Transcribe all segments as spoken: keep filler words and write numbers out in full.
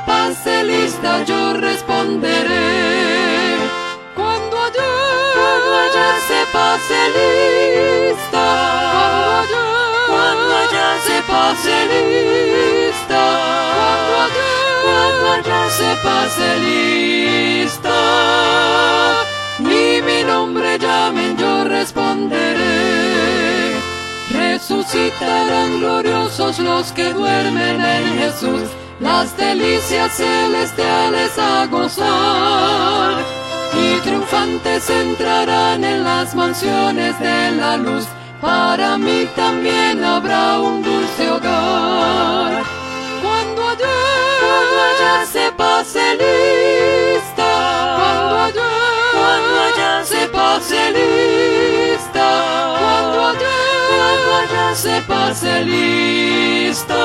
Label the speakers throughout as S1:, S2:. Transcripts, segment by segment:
S1: pase lista, yo responderé. Cuando allá, cuando allá se pase lista, cuando allá, cuando allá se pase lista, cuando allá, cuando allá se pase lista, ni mi nombre llamen, yo responderé. Resucitarán gloriosos los que duermen en Jesús, las delicias celestiales a gozar, y triunfantes entrarán en las mansiones de la luz. Para mí también habrá un dulce hogar. Cuando allá, cuando allá se pase lista, cuando allá, cuando allá se pase lista, cuando allá, cuando allá se pase lista,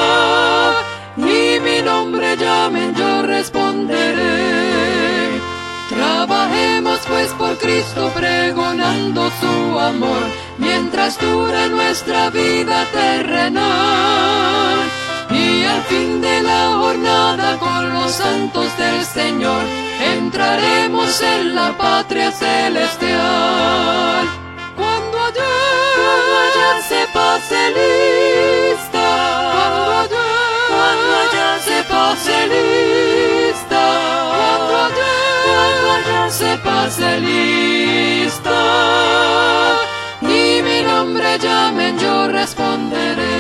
S1: ni mi nombre llamen, yo responderé. Trabajemos pues por Cristo pregonando su amor, mientras dura nuestra vida terrenal. Y al fin de la jornada con los santos del Señor, entraremos en la patria celestial. Cuando allá, cuando allá se pase lista, cuando allá, cuando allá se pase lista, cuando allá, cuando allá se pase lista, ni mi nombre llamen, yo responderé.